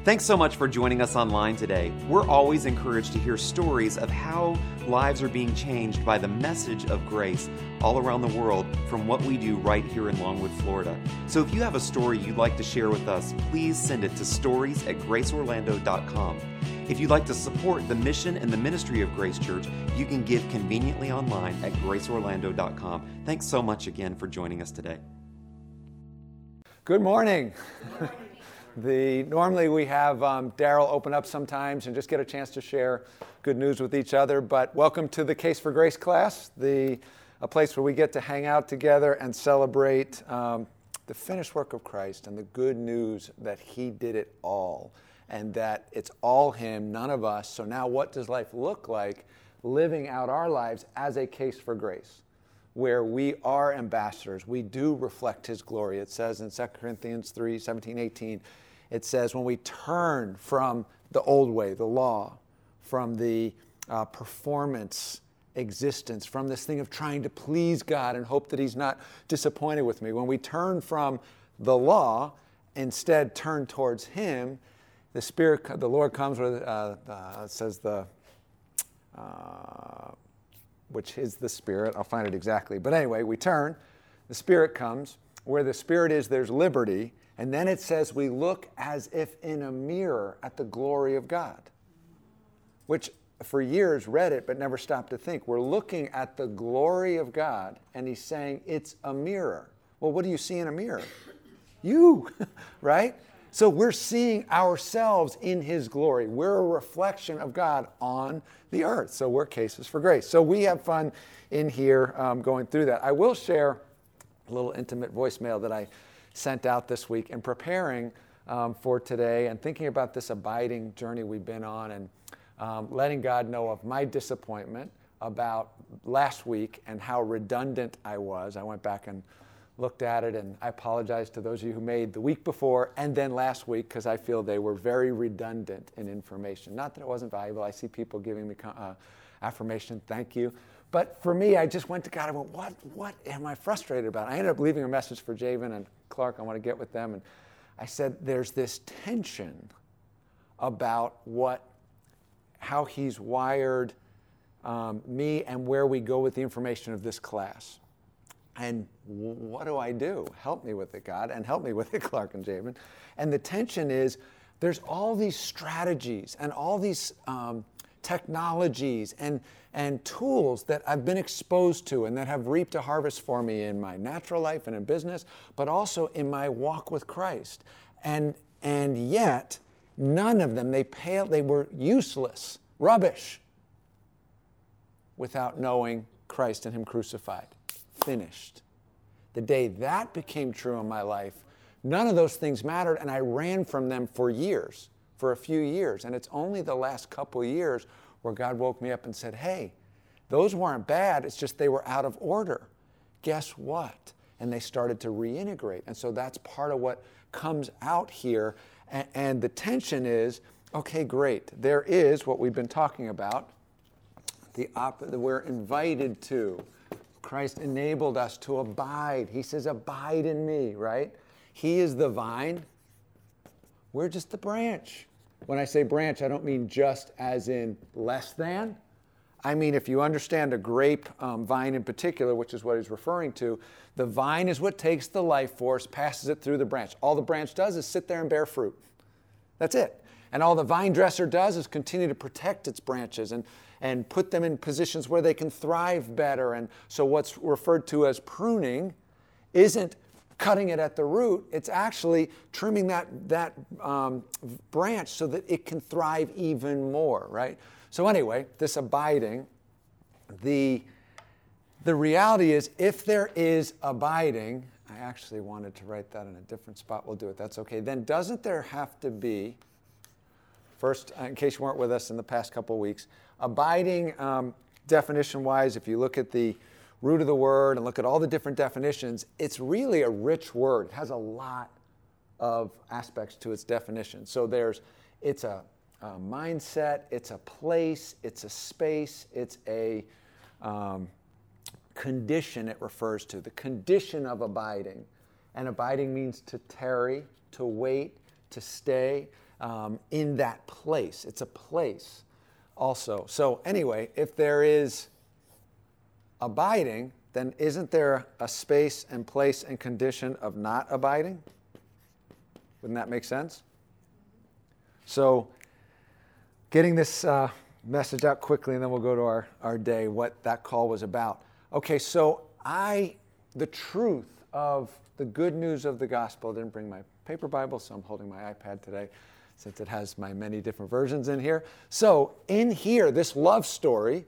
Thanks so much for joining us online today. We're always encouraged to hear stories of how lives are being changed by the message of grace all around the world from what we do right here in Longwood, Florida. So if you have a story you'd like to share with us, please send it to stories@graceorlando.com. If you'd like to support the mission and the ministry of Grace Church, you can give conveniently online at graceorlando.com. Thanks so much again for joining us today. Good morning. Normally we have Daryl open up sometimes and just get a chance to share good news with each other, but welcome to the Case for Grace class, a place where we get to hang out together and celebrate the finished work of Christ and the good news that He did it all and that it's all Him, none of us. So now what does life look like living out our lives as a case for grace, where we are ambassadors, we do reflect His glory. It says in 2 Corinthians 3:17-18, it says when we turn from the old way, the law, from the performance existence, from this thing of trying to please God and hope that He's not disappointed with me, when we turn from the law, instead turn towards Him, the Spirit, the Lord comes with, it says which is the Spirit. I'll find it exactly. But anyway, we turn, the Spirit comes. Where the Spirit is, there's liberty. And then it says we look as if in a mirror at the glory of God, which for years read it but never stopped to think. We're looking at the glory of God, and He's saying it's a mirror. Well, what do you see in a mirror? You, right? So we're seeing ourselves in His glory. We're a reflection of God on the earth. So we're cases for grace. So we have fun in here going through that. I will share a little intimate voicemail that I sent out this week in preparing for today and thinking about this abiding journey we've been on and letting God know of my disappointment about last week and how redundant I was. I went back and looked at it, and I apologize to those of you who made the week before and then last week because I feel they were very redundant in information. Not that it wasn't valuable. I see people giving me affirmation, thank you. But for me, I just went to God and went, what am I frustrated about? I ended up leaving a message for Javen and Clark. I want to get with them. And I said, there's this tension about how He's wired me and where we go with the information of this class. And what do I do? Help me with it, God, and help me with it, Clark and Javen. And the tension is there's all these strategies and all these technologies and tools that I've been exposed to and that have reaped a harvest for me in my natural life and in business, but also in my walk with Christ. And yet, none of them, they were useless, rubbish, without knowing Christ and Him crucified. Finished. The day that became true in my life, none of those things mattered, and I ran from them for years, for a few years. And it's only the last couple years where God woke me up and said, hey, those weren't bad, it's just they were out of order. Guess what? And they started to reintegrate. And so that's part of what comes out here. And the tension is, okay, great. There is what we've been talking about, we're invited to. Christ enabled us to abide. He says, abide in me, right? He is the vine. We're just the branch. When I say branch, I don't mean just as in less than. I mean, if you understand a grape vine in particular, which is what he's referring to, the vine is what takes the life force, passes it through the branch. All the branch does is sit there and bear fruit. That's it. And all the vine dresser does is continue to protect its branches and put them in positions where they can thrive better. And so what's referred to as pruning isn't cutting it at the root. It's actually trimming that branch so that it can thrive even more, right? So anyway, this abiding, the reality is if there is abiding, I actually wanted to write that in a different spot. We'll do it. That's okay. Then doesn't there have to be, first, in case you weren't with us in the past couple of weeks, abiding, definition-wise, if you look at the root of the word and look at all the different definitions, it's really a rich word. It has a lot of aspects to its definition. So it's a mindset, it's a place, it's a space, it's a condition it refers to, the condition of abiding. And abiding means to tarry, to wait, to stay in that place. It's a place also. So anyway, if there is abiding, then isn't there a space and place and condition of not abiding? Wouldn't that make sense? So getting this message out quickly, and then we'll go to our day, what that call was about. Okay, so the truth of the good news of the gospel, I didn't bring my paper Bible, so I'm holding my iPad today since it has my many different versions in here. So in here, this love story,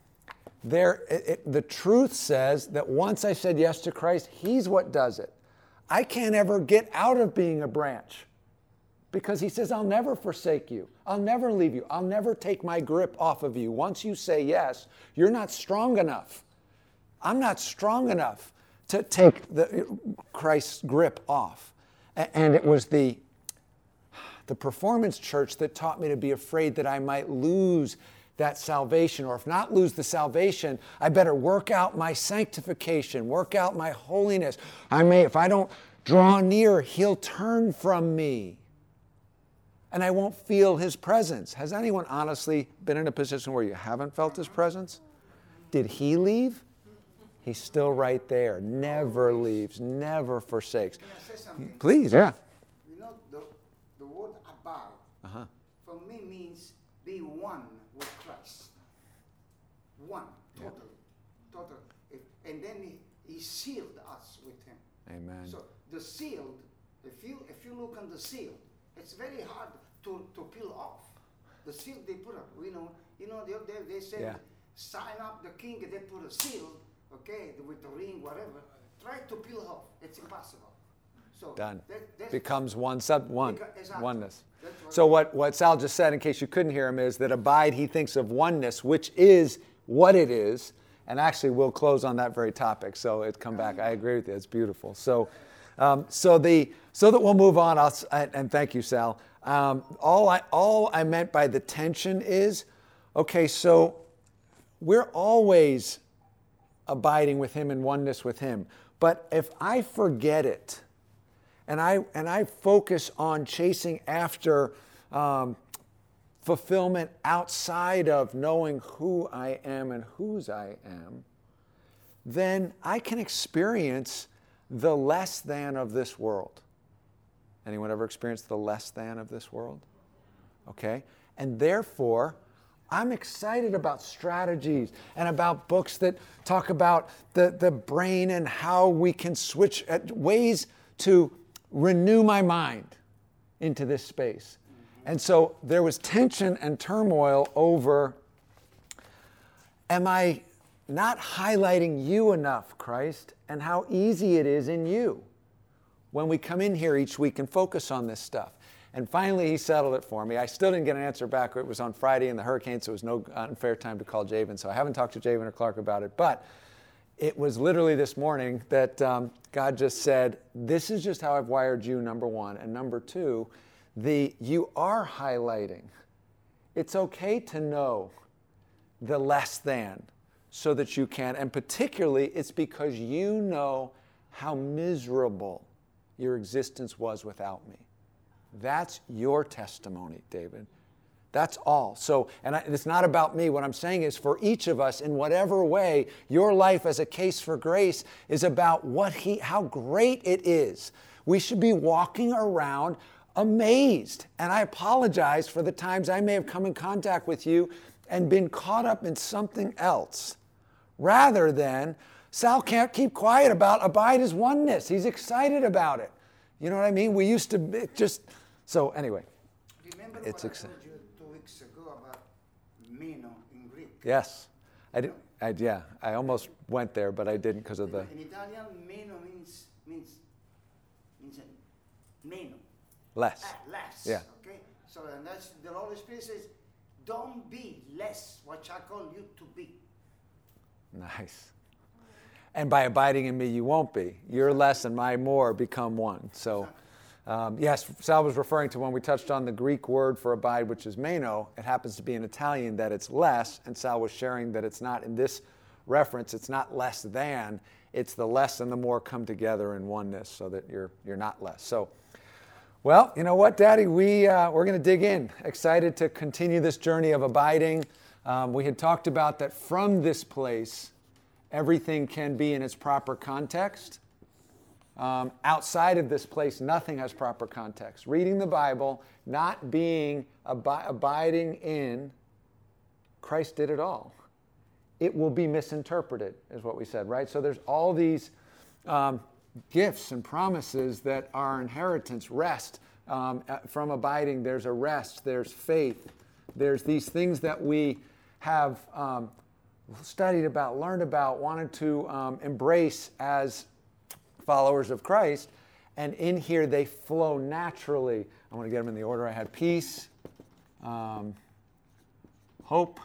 the truth says that once I said yes to Christ, He's what does it. I can't ever get out of being a branch because He says, I'll never forsake you. I'll never leave you. I'll never take my grip off of you. Once you say yes, you're not strong enough. I'm not strong enough to take Christ's grip off. And it was the performance church that taught me to be afraid that I might lose that salvation, or if not lose the salvation, I better work out my sanctification, work out my holiness. If I don't draw near, He'll turn from me, and I won't feel His presence. Has anyone honestly been in a position where you haven't felt His presence? Did He leave? He's still right there, never leaves, never forsakes. Can I say something? Please, yeah. You know, the word abide, for me means be one with Christ. One, totally. And then he sealed us with Him. Amen. So the sealed, if you look on the seal, it's very hard to peel off. The seal they put up, they said, sign up the king, and they put a seal, okay, with the ring, whatever. Try to peel off. It's impossible. So Done. That's Becomes one. Exactly. Oneness. So what Sal just said, in case you couldn't hear him, is that abide, he thinks of oneness, which is what it is. And actually, we'll close on that very topic. So it come back. I agree with you. It's beautiful. So that we'll move on. And thank you, Sal. All I meant by the tension is, okay, so we're always abiding with Him and oneness with Him. But if I forget it, and I focus on chasing after fulfillment outside of knowing who I am and whose I am, then I can experience the less than of this world. Anyone ever experienced the less than of this world? Okay? And therefore, I'm excited about strategies and about books that talk about the brain and how we can switch ways to renew my mind into this space. And so there was tension and turmoil over, am I not highlighting you enough, Christ, and how easy it is in you when we come in here each week and focus on this stuff. And finally, he settled it for me. I still didn't get an answer back. It was on Friday in the hurricane, so it was no unfair time to call Javen. So I haven't talked to Javen or Clark about it. But it was literally this morning that God just said, this is just how I've wired you, number one. And number two, you are highlighting. It's okay to know the less than so that you can. And particularly, it's because you know how miserable your existence was without me. That's your testimony, David. That's all. So, it's not about me. What I'm saying is for each of us, in whatever way, your life as a case for grace is about how great it is. We should be walking around amazed. And I apologize for the times I may have come in contact with you and been caught up in something else. Rather than, Sal can't keep quiet about abide as oneness. He's excited about it. You know what I mean? We used to just... So anyway, Remember it's what I told you 2 weeks ago about meno in Greek? Yes, I did. I almost went there, but I didn't because of the. In Italian, meno means meno. Less. Less. Yeah. Okay. So and that's the Holy Spirit says, don't be less what I call you to be. Nice. And by abiding in me, you won't be. Your less and my more become one. So. Yes, Sal was referring to when we touched on the Greek word for abide, which is meno. It happens to be in Italian that it's less, and Sal was sharing that it's not in this reference, it's not less than, it's the less and the more come together in oneness so that you're not less. So Well, you know what, Daddy? We're going to dig in. Excited to continue this journey of abiding. We had talked about that from this place, everything can be in its proper context. Outside of this place, nothing has proper context. Reading the Bible, not being abiding in, Christ did it all. It will be misinterpreted, is what we said, right? So there's all these gifts and promises that are inheritance, rest from abiding. There's a rest, there's faith, there's these things that we have studied about, learned about, wanted to embrace as followers of Christ. And in here they flow naturally. I want to get them in the order I had. Peace, hope,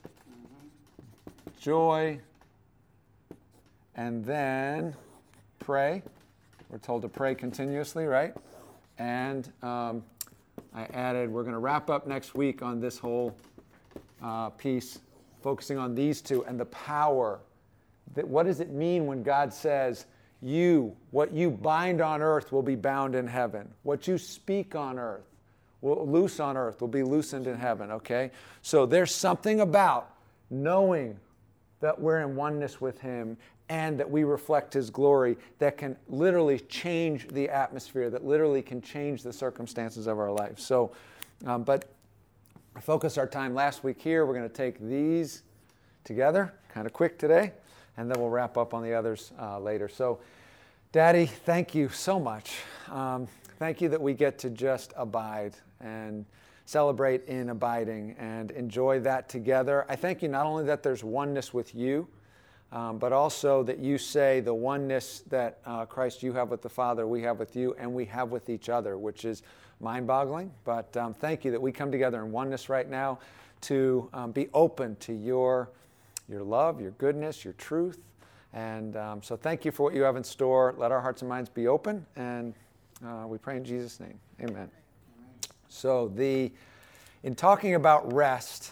joy, and then pray. We're told to pray continuously, right? And I added, we're going to wrap up next week on this whole piece, focusing on these two and the power. What does it mean when God says, what you bind on earth will be bound in heaven. What you speak on earth, loose on earth will be loosened in heaven, okay? So there's something about knowing that we're in oneness with Him and that we reflect His glory that can literally change the atmosphere, that literally can change the circumstances of our life. So, but I focused our time last week here. We're going to take these together, kind of quick today, and then we'll wrap up on the others later. So, Daddy, thank you so much. Thank you that we get to just abide and celebrate in abiding and enjoy that together. I thank you not only that there's oneness with you, but also that you say the oneness that Christ you have with the Father, we have with you, and we have with each other, which is mind-boggling. But thank you that we come together in oneness right now to be open to your love, your goodness, your truth. And so thank you for what you have in store. Let our hearts and minds be open, and we pray in Jesus' name. Amen. So in talking about rest,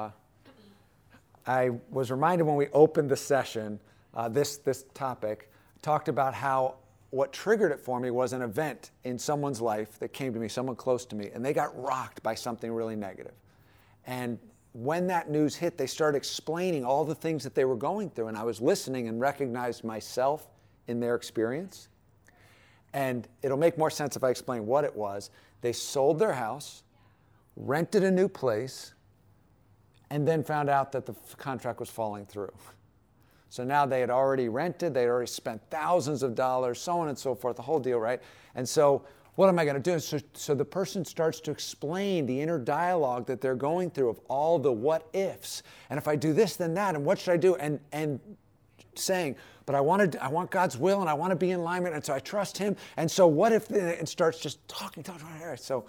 I was reminded when we opened the session, this topic, talked about how what triggered it for me was an event in someone's life that came to me, someone close to me, and they got rocked by something really negative. And when that news hit, they started explaining all the things that they were going through, and I was listening and recognized myself in their experience. And it'll make more sense if I explain what it was. They sold their house, rented a new place, and then found out that the contract was falling through. So now they had already rented, they had already spent thousands of dollars, so on and so forth, the whole deal, right? And so what am I going to do? So the person starts to explain the inner dialogue that they're going through of all the what ifs. And if I do this, then that, and what should I do? And saying, but I want God's will, and I want to be in alignment, and so I trust Him. And so what if, it starts just talking. So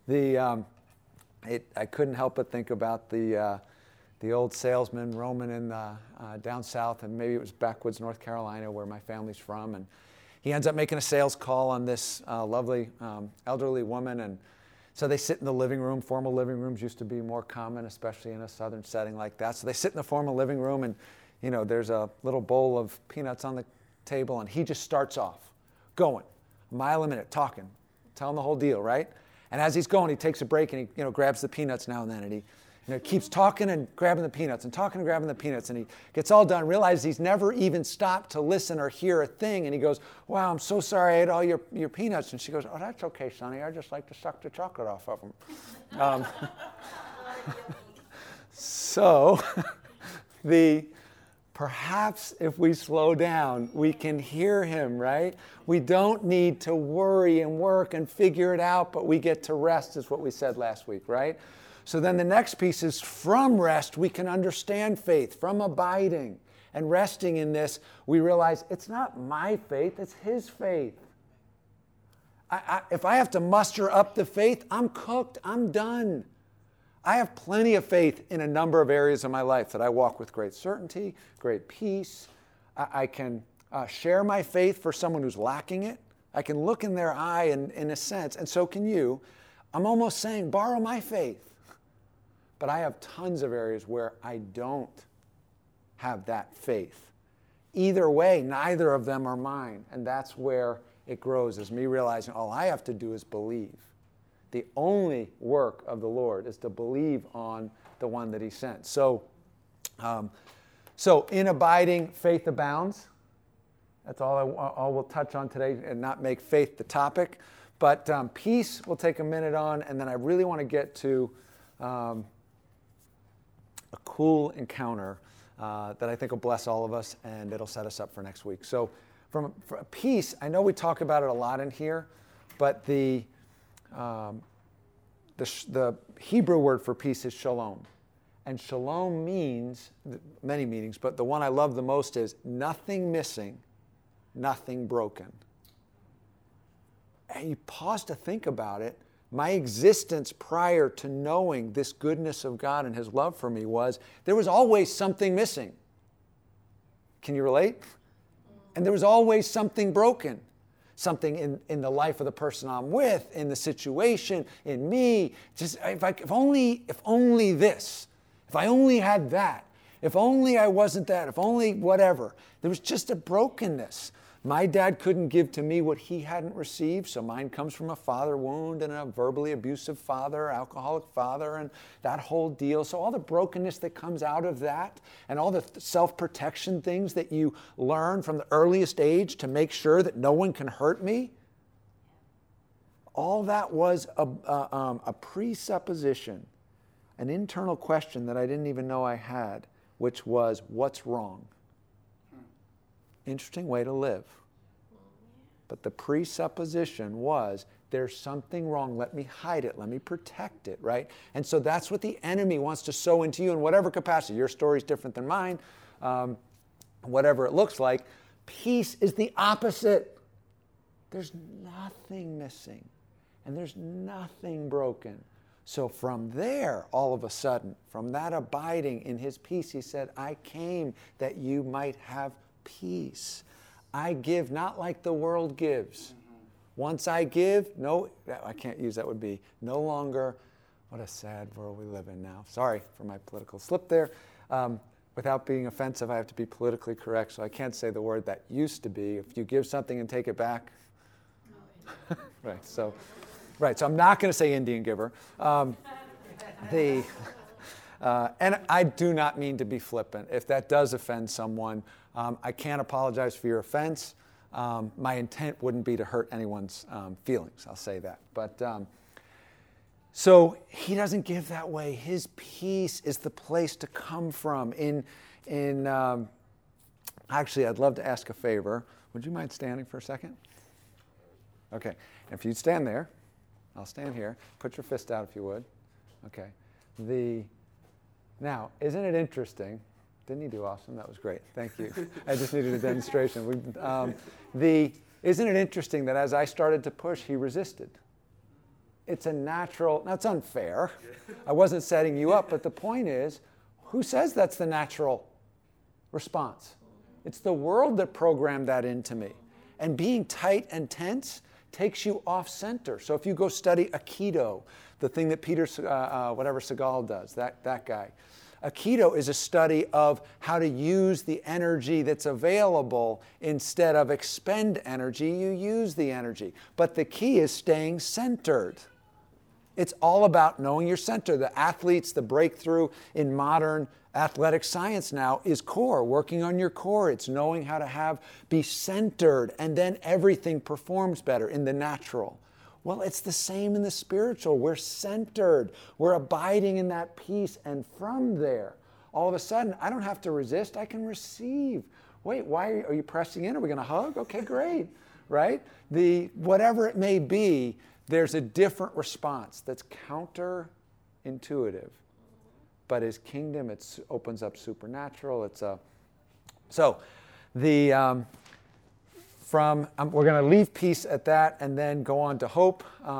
I couldn't help but think about the old salesman Roman in down south, and maybe it was backwoods North Carolina where my family's from, and he ends up making a sales call on this lovely elderly woman, and so they sit in the living room. Formal living rooms used to be more common, especially in a southern setting like that. So they sit in the formal living room, and there's a little bowl of peanuts on the table, and he just starts off going a mile a minute, talking, telling the whole deal, right? And as he's going, he takes a break and he grabs the peanuts now and then, and he keeps talking and grabbing the peanuts and talking and grabbing the peanuts, and he gets all done, realizes he's never even stopped to listen or hear a thing, and he goes, wow, I'm so sorry I ate all your peanuts. And she goes, oh, that's okay, Sonny, I just like to suck the chocolate off of them. So perhaps if we slow down, we can hear him, right? We don't need to worry and work and figure it out, but we get to rest, is what we said last week, right? So then the next piece is from rest, we can understand faith. From abiding and resting in this, we realize it's not my faith, it's His faith. If I have to muster up the faith, I'm cooked, I'm done. I have plenty of faith in a number of areas of my life that I walk with great certainty, great peace. I can share my faith for someone who's lacking it. I can look in their eye in a sense, and so can you. I'm almost saying, borrow my faith. But I have tons of areas where I don't have that faith. Either way, neither of them are mine. And that's where it grows as me realizing all I have to do is believe. The only work of the Lord is to believe on the one that he sent. So in abiding, faith abounds. That's all we'll touch on today and not make faith the topic. But peace we'll take a minute on, and then I really want to get to a cool encounter that I think will bless all of us, and it'll set us up for next week. So for peace, I know we talk about it a lot in here, but the Hebrew word for peace is shalom. And shalom means, many meanings, but the one I love the most is nothing missing, nothing broken. And you pause to think about it. My existence prior to knowing this goodness of God and his love for me was, there was always something missing. Can you relate? And there was always something broken. Something in the life of the person I'm with, in the situation, in me. Just if only this. If I only had that. If only I wasn't that. If only whatever. There was just a brokenness. My dad couldn't give to me what he hadn't received, so mine comes from a father wound and a verbally abusive father, alcoholic father, and that whole deal. So all the brokenness that comes out of that, and all the self-protection things that you learn from the earliest age to make sure that no one can hurt me, all that was a presupposition, an internal question that I didn't even know I had, which was, what's wrong? Interesting way to live. But the presupposition was, there's something wrong. Let me hide it. Let me protect it, right? And so that's what the enemy wants to sow into you in whatever capacity. Your story's different than mine. Whatever it looks like. Peace is the opposite. There's nothing missing. And there's nothing broken. So from there, all of a sudden, from that abiding in his peace, he said, I came that you might have peace. I give not like the world gives. Once I give, I can't use that would be no longer, what a sad world we live in now. Sorry for my political slip there. Without being offensive, I have to be politically correct, so I can't say the word that used to be. If you give something and take it back. So I'm not going to say Indian giver. And I do not mean to be flippant. If that does offend someone, I can't apologize for your offense. My intent wouldn't be to hurt anyone's feelings. I'll say that. But so he doesn't give that way. His peace is the place to come from. Actually, I'd love to ask a favor. Would you mind standing for a second? Okay. If you'd stand there, I'll stand here. Put your fist out if you would. Okay. Now, isn't it interesting? Didn't he do awesome? That was great. Thank you. I just needed a demonstration. Isn't it interesting that as I started to push, he resisted? It's a natural, now it's unfair. I wasn't setting you up, but the point is, who says that's the natural response? It's the world that programmed that into me. And being tight and tense takes you off center. So if you go study Aikido, the thing that Peter, Sagal does, that guy. Aikido is a study of how to use the energy that's available. Instead of expend energy, you use the energy. But the key is staying centered. It's all about knowing your center. The athletes, the breakthrough in modern athletic science now is core, working on your core. It's knowing how to be centered, and then everything performs better in the natural. Well, it's the same in the spiritual. We're centered. We're abiding in that peace. And from there, all of a sudden, I don't have to resist. I can receive. Wait, why are you pressing in? Are we going to hug? Okay, great. Right? Whatever it may be, there's a different response that's counterintuitive. But his kingdom, it opens up supernatural. We're going to leave peace at that and then go on to hope.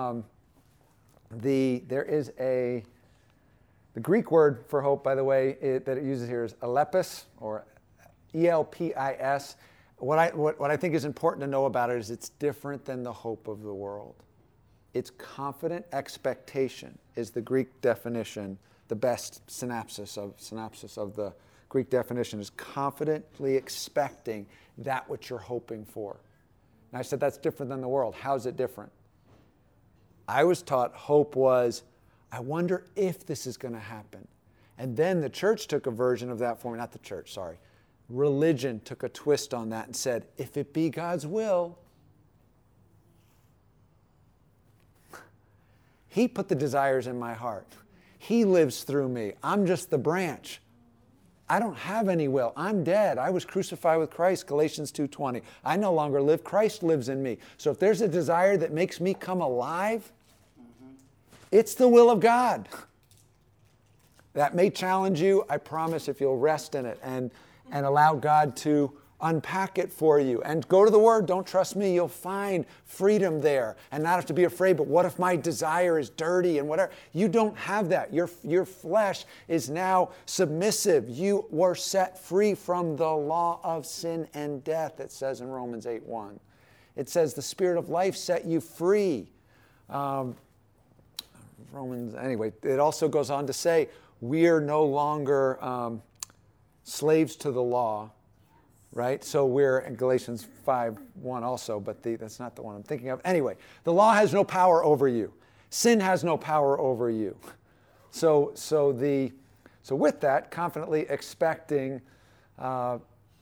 There is the Greek word for hope, by the way, that it uses here is elepis, or E-L-P-I-S. What I think is important to know about it is it's different than the hope of the world. It's confident expectation is the Greek definition. The best synopsis of the Greek definition is confidently expecting that which you're hoping for. And I said, that's different than the world. How's it different? I was taught hope was, I wonder if this is going to happen. And then the church took a version of that for me. Not the church, sorry. Religion took a twist on that and said, if it be God's will, He put the desires in my heart. He lives through me. I'm just the branch. I don't have any will. I'm dead. I was crucified with Christ, Galatians 2:20. I no longer live. Christ lives in me. So if there's a desire that makes me come alive, it's the will of God. That may challenge you. I promise if you'll rest in it and allow God to unpack it for you. And go to the Word. Don't trust me. You'll find freedom there and not have to be afraid. But what if my desire is dirty and whatever? You don't have that. Your flesh is now submissive. You were set free from the law of sin and death, it says in Romans 8:1. It says the Spirit of life set you free. Anyway, it also goes on to say we're no longer slaves to the law. Right? So we're in Galatians 5:1 also, but that's not the one I'm thinking of. Anyway, the law has no power over you. Sin has no power over you. So with that, confidently expecting that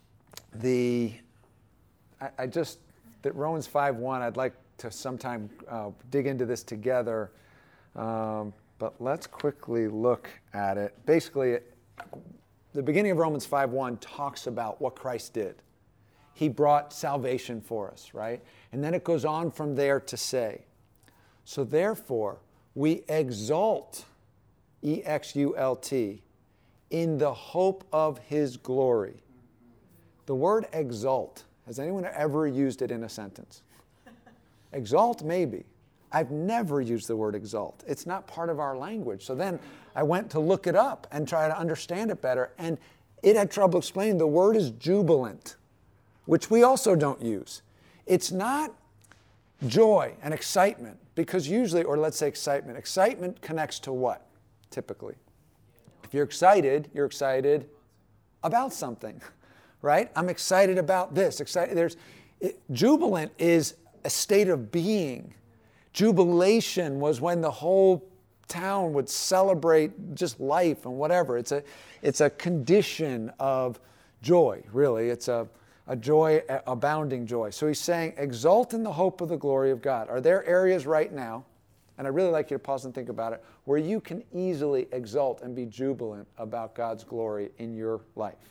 Romans 5:1, I'd like to sometime dig into this together, but let's quickly look at it. Basically, the beginning of Romans 5:1 talks about what Christ did. He brought salvation for us, right? And then it goes on from there to say, so therefore, we exult, E-X-U-L-T, in the hope of His glory. The word exult, has anyone ever used it in a sentence? Exalt, maybe. I've never used the word exalt. It's not part of our language. So then I went to look it up and try to understand it better, and it had trouble explaining. The word is jubilant, which we also don't use. It's not joy and excitement, because usually, or let's say excitement connects to what, typically? If you're excited about something, right? I'm excited about this. Jubilant is a state of being. Jubilation was when the whole town would celebrate just life and whatever. It's a condition of joy, really. It's a joy, abounding joy. So he's saying, exult in the hope of the glory of God. Are there areas right now, and I'd really like you to pause and think about it, where you can easily exult and be jubilant about God's glory in your life?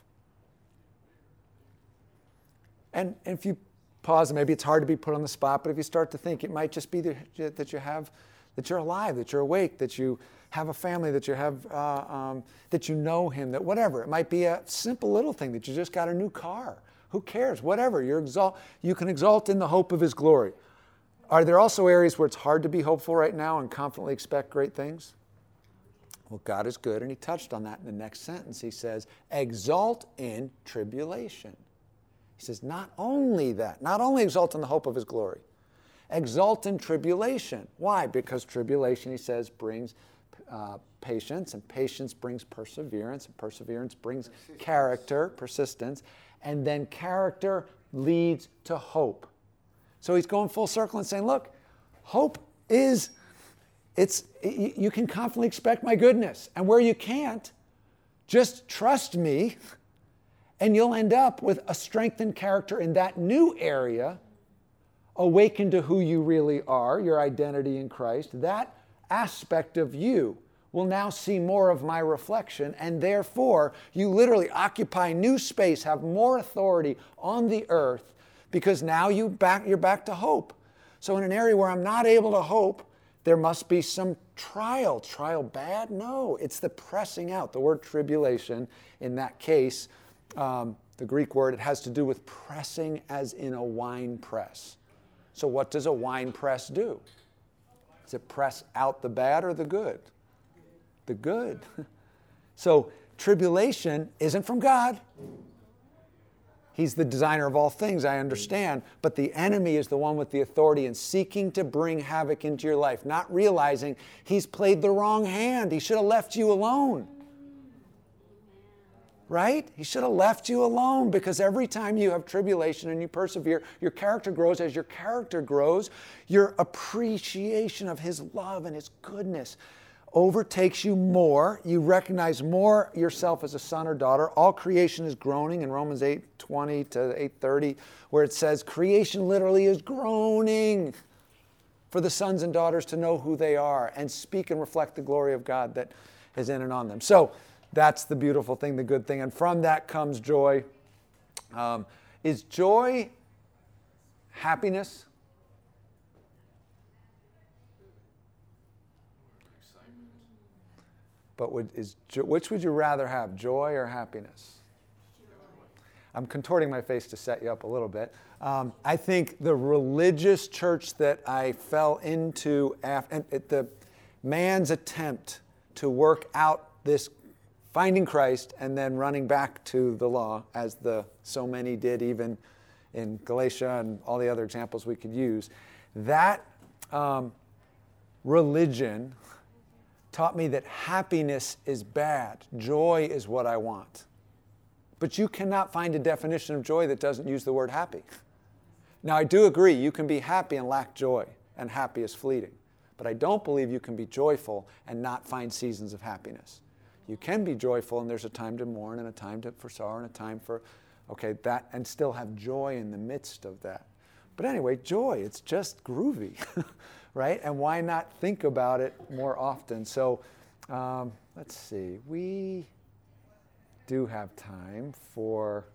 And if you pause, and maybe it's hard to be put on the spot, but if you start to think, it might just be that you're alive, that you're awake, that you have a family, that you have, that you know Him, that whatever. It might be a simple little thing that you just got a new car. Who cares? Whatever. You can exalt in the hope of His glory. Are there also areas where it's hard to be hopeful right now and confidently expect great things? Well, God is good, and He touched on that in the next sentence. He says, exalt in tribulation. He says, not only exalt in the hope of His glory, exult in tribulation. Why? Because tribulation, he says, brings patience, and patience brings perseverance, and perseverance brings character, persistence, and then character leads to hope. So he's going full circle and saying, look, hope is, you can confidently expect my goodness, and where you can't, just trust me, and you'll end up with a strengthened character in that new area, awakened to who you really are, your identity in Christ. That aspect of you will now see more of my reflection, and therefore you literally occupy new space, have more authority on the earth, because now you're back to hope. So in an area where I'm not able to hope, there must be some trial. Trial bad? No, it's the pressing out. The word tribulation in that case, the Greek word, it has to do with pressing as in a wine press. So what does a wine press do? Does it press out the bad or the good? The good. So tribulation isn't from God. He's the designer of all things, I understand, but the enemy is the one with the authority in seeking to bring havoc into your life, not realizing he's played the wrong hand. He should have left you alone. right? He should have left you alone, because every time you have tribulation and you persevere, your character grows. As your character grows, your appreciation of his love and his goodness overtakes you more. You recognize more yourself as a son or daughter. All creation is groaning in Romans 8:20 to 8:30, where it says creation literally is groaning for the sons and daughters to know who they are and speak and reflect the glory of God that is in and on them. So that's the beautiful thing, the good thing. And from that comes joy. Is joy happiness? But which would you rather have, joy or happiness? I'm contorting my face to set you up a little bit. I think the religious church that I fell into, and the man's attempt to work out this finding Christ and then running back to the law, as so many did even in Galatia and all the other examples we could use, that religion taught me that happiness is bad. Joy is what I want. But you cannot find a definition of joy that doesn't use the word happy. Now, I do agree you can be happy and lack joy, and happy is fleeting. But I don't believe you can be joyful and not find seasons of happiness. You can be joyful, and there's a time to mourn and a time for sorrow and a time for, that, and still have joy in the midst of that. But anyway, joy, it's just groovy, right? And why not think about it more often? So let's see. We do have time for...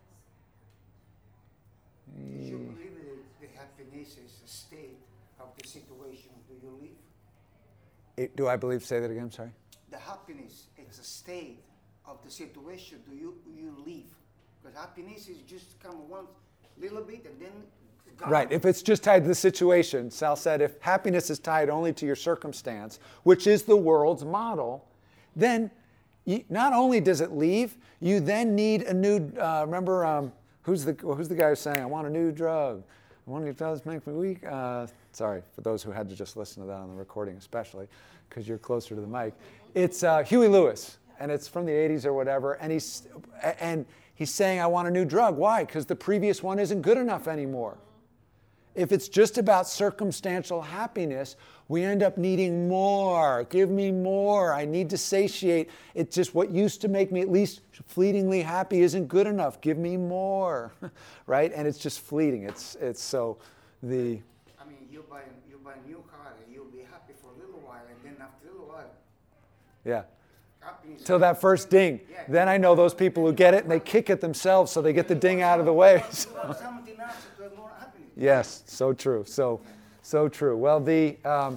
Do you believe that the happiness is a state of the situation? Do you live? Do I believe? Say that again, sorry. The happiness, it's a state of the situation. Do you live? Because happiness is just come one little bit and then gone. Right. If it's just tied to the situation, Sal said, if happiness is tied only to your circumstance, which is the world's model, then not only does it leave, you then need a new. Remember, who's the guy who's saying, "I want a new drug. I want new drugs make me weak." Sorry for those who had to just listen to that on the recording, especially because you're closer to the mic. It's Huey Lewis, and it's from the 80s or whatever, and he's saying, "I want a new drug." Why? Because the previous one isn't good enough anymore. If it's just about circumstantial happiness, we end up needing more. Give me more. I need to satiate. It's just what used to make me at least fleetingly happy isn't good enough. Give me more, right? And it's just fleeting. It's so the. I mean, you buy a new car and you'll be happy for a little while, and then after a little while. Yeah. Happiness. Till that first ding. Yeah. Then I know those people who get it and they kick it themselves so they get the ding out of the way. Something else to have more happiness. Yes, so true. So true. Well,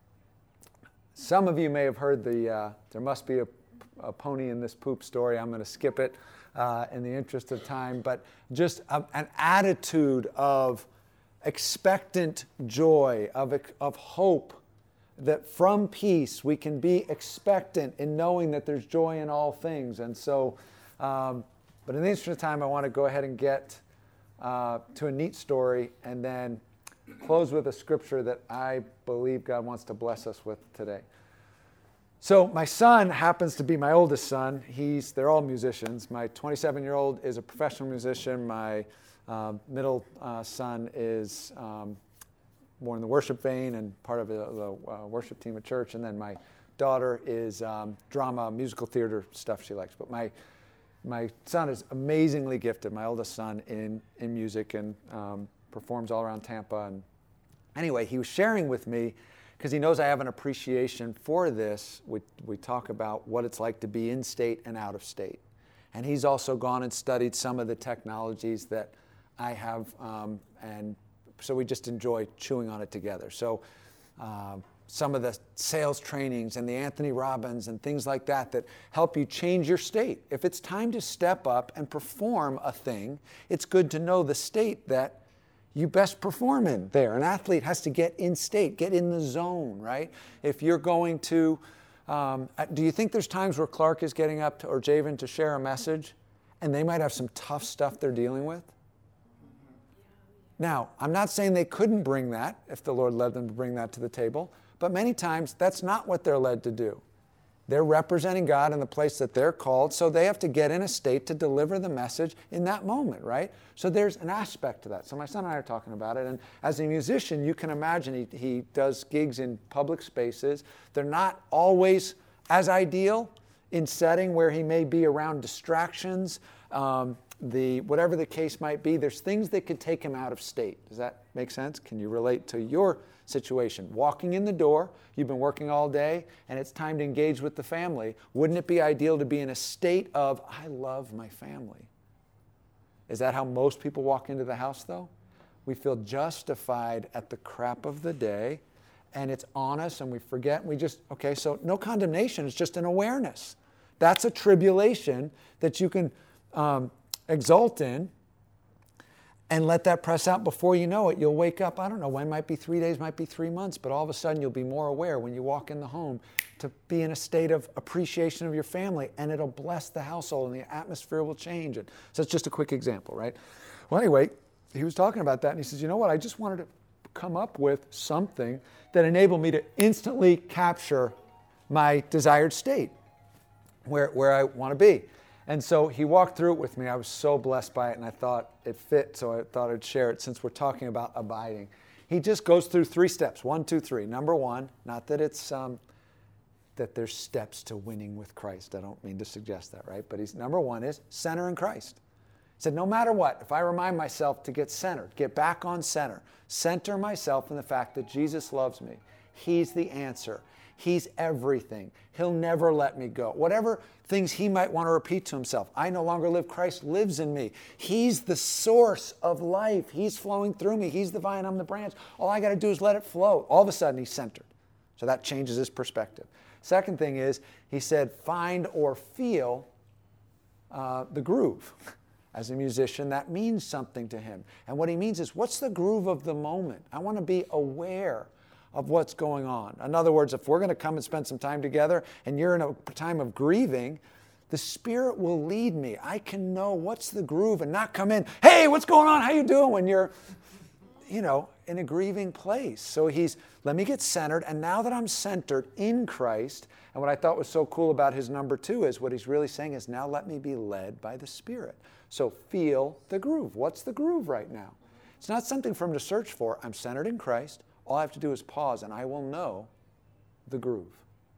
some of you may have heard there must be a pony in this poop story. I'm going to skip it in the interest of time, but just an attitude of expectant joy, of hope, that from peace we can be expectant in knowing that there's joy in all things. And so, but in the interest of time, I want to go ahead and get to a neat story and then close with a scripture that I believe God wants to bless us with today. So my son happens to be my oldest son. They're all musicians. My 27-year-old is a professional musician. My middle son is more in the worship vein and part of the worship team at church. And then my daughter is drama, musical theater stuff she likes. But my son is amazingly gifted, my oldest son, in music and performs all around Tampa. And anyway, he was sharing with me, because he knows I have an appreciation for this. We talk about what it's like to be in state and out of state. And he's also gone and studied some of the technologies that I have, and so we just enjoy chewing on it together. So some of the sales trainings and the Anthony Robbins and things like that help you change your state. If it's time to step up and perform a thing, it's good to know the state that you best perform in there. An athlete has to get in state, get in the zone, right? If you're going to, do you think there's times where Clark is getting up or Javen to share a message and they might have some tough stuff they're dealing with? Now, I'm not saying they couldn't bring that if the Lord led them to bring that to the table, but many times that's not what they're led to do. They're representing God in the place that they're called, so they have to get in a state to deliver the message in that moment, right? So there's an aspect to that. So my son and I are talking about it, and as a musician, you can imagine he does gigs in public spaces. They're not always as ideal in setting where he may be around distractions, whatever the case might be. There's things that could take him out of state. Does that make sense? Can you relate to your situation? Walking in the door, you've been working all day, and it's time to engage with the family. Wouldn't it be ideal to be in a state of, I love my family? Is that how most people walk into the house, though? We feel justified at the crap of the day, and it's on us, and we forget, and we just, okay, so no condemnation, it's just an awareness. That's a tribulation that you can exult in, and let that press out. Before you know it, you'll wake up, I don't know when, might be 3 days, might be 3 months, but all of a sudden you'll be more aware when you walk in the home to be in a state of appreciation of your family, and it'll bless the household and the atmosphere will change. And so it's just a quick example, right? Well, anyway, he was talking about that, and he says, you know what, I just wanted to come up with something that enabled me to instantly capture my desired state, where I want to be. And so he walked through it with me. I was so blessed by it, and I thought it fit, so I thought I'd share it since we're talking about abiding. He just goes through 3 steps, 1, 2, 3. Number 1, not that it's that there's steps to winning with Christ. I don't mean to suggest that, right? But number 1 is center in Christ. He said, no matter what, if I remind myself to get centered, get back on center myself in the fact that Jesus loves me. He's the answer. He's everything. He'll never let me go. Whatever things he might want to repeat to himself. I no longer live, Christ lives in me. He's the source of life. He's flowing through me. He's the vine, I'm the branch. All I got to do is let it flow. All of a sudden, he's centered. So that changes his perspective. Second thing is, he said, find or feel the groove. As a musician, that means something to him. And what he means is, what's the groove of the moment? I want to be aware of what's going on. In other words, if we're going to come and spend some time together and you're in a time of grieving, the Spirit will lead me. I can know what's the groove and not come in, hey, what's going on? How you doing? When you're, in a grieving place. So let me get centered. And now that I'm centered in Christ, and what I thought was so cool about his number 2 is what he's really saying is, now let me be led by the Spirit. So feel the groove. What's the groove right now? It's not something for him to search for. I'm centered in Christ. All I have to do is pause, and I will know the groove.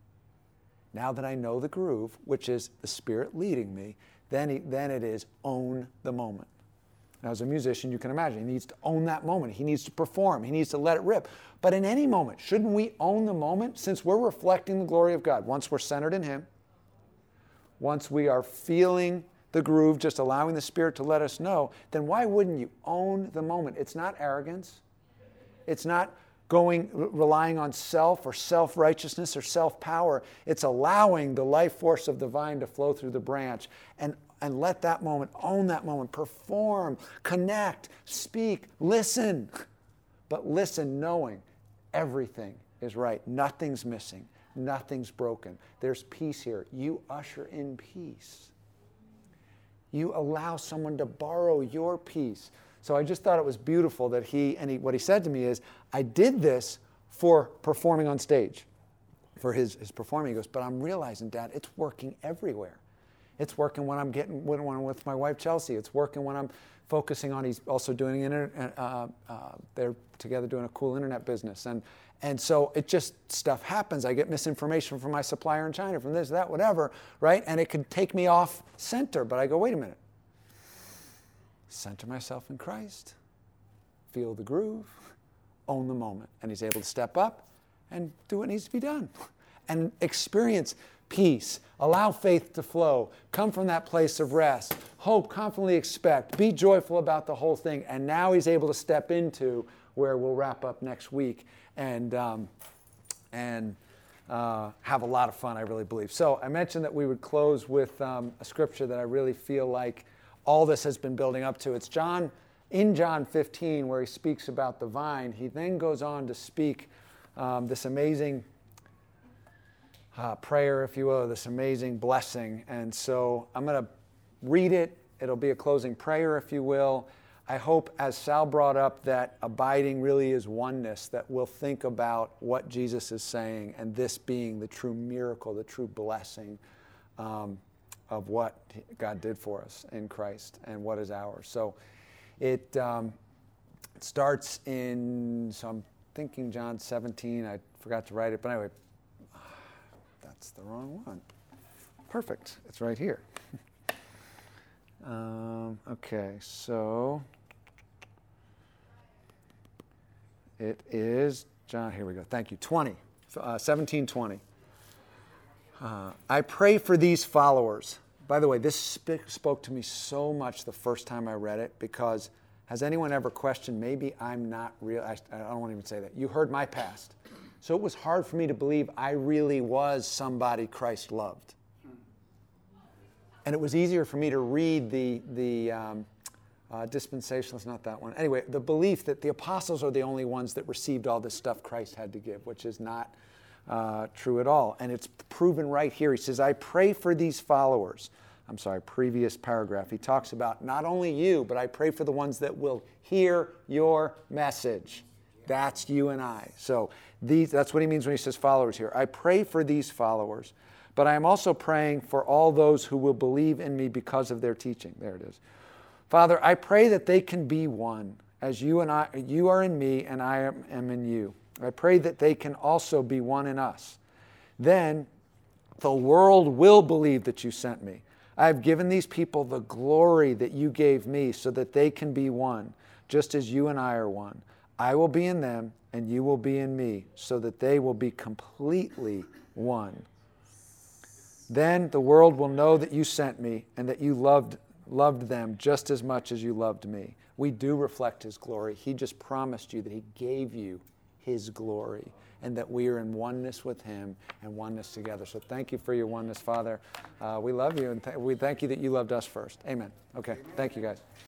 Now that I know the groove, which is the Spirit leading me, then it is own the moment. Now, as a musician, you can imagine, he needs to own that moment. He needs to perform. He needs to let it rip. But in any moment, shouldn't we own the moment? Since we're reflecting the glory of God, once we're centered in Him, once we are feeling the groove, just allowing the Spirit to let us know, then why wouldn't you own the moment? It's not arrogance. It's not relying on self or self-righteousness or self-power. It's allowing the life force of the vine to flow through the branch and let that moment, own that moment, perform, connect, speak, listen. But listen knowing everything is right. Nothing's missing. Nothing's broken. There's peace here. You usher in peace. You allow someone to borrow your peace. So I just thought it was beautiful that what he said to me is, I did this for performing on stage, for his performing. He goes, but I'm realizing, Dad, it's working everywhere. It's working when I'm with my wife, Chelsea. It's working when I'm focusing on, he's also doing, they're together doing a cool internet business. And so it just, stuff happens. I get misinformation from my supplier in China, from this, that, whatever, right? And it could take me off center, but I go, wait a minute. Center myself in Christ, feel the groove, own the moment. And he's able to step up and do what needs to be done and experience peace, allow faith to flow, come from that place of rest, hope, confidently expect, be joyful about the whole thing. And now he's able to step into where we'll wrap up next week and have a lot of fun, I really believe. So I mentioned that we would close with a scripture that I really feel like all this has been building up to. It's in John 15, where he speaks about the vine. He then goes on to speak this amazing prayer, if you will, this amazing blessing. And so I'm going to read it. It'll be a closing prayer, if you will. I hope, as Sal brought up, that abiding really is oneness, that we'll think about what Jesus is saying and this being the true miracle, the true blessing of what God did for us in Christ and what is ours. So it starts in, so I'm thinking John 17. I forgot to write it, but anyway, that's the wrong one. Perfect. It's right here. Okay, so it is John, here we go. Thank you. 17:20. I pray for these followers. By the way, this spoke to me so much the first time I read it, because has anyone ever questioned, maybe I'm not real? I don't want to even say that. You heard my past. So it was hard for me to believe I really was somebody Christ loved. And it was easier for me to read the dispensationalist, not that one. Anyway, the belief that the apostles are the only ones that received all this stuff Christ had to give, which is not true at all. And it's proven right here. He says, I pray for these followers. I'm sorry, previous paragraph. He talks about not only you, but I pray for the ones that will hear your message. That's you and I. So that's what he means when he says followers here. I pray for these followers, but I am also praying for all those who will believe in me because of their teaching. There it is. Father, I pray that they can be one, as you are in me and I am in you. I pray that they can also be one in us. Then the world will believe that you sent me. I have given these people the glory that you gave me so that they can be one, just as you and I are one. I will be in them and you will be in me, so that they will be completely one. Then the world will know that you sent me and that you loved them just as much as you loved me. We do reflect his glory. He just promised you that he gave you his glory, and that we are in oneness with him and oneness together. So thank you for your oneness, Father. We love you, and we thank you that you loved us first. Amen. Okay, thank you, guys.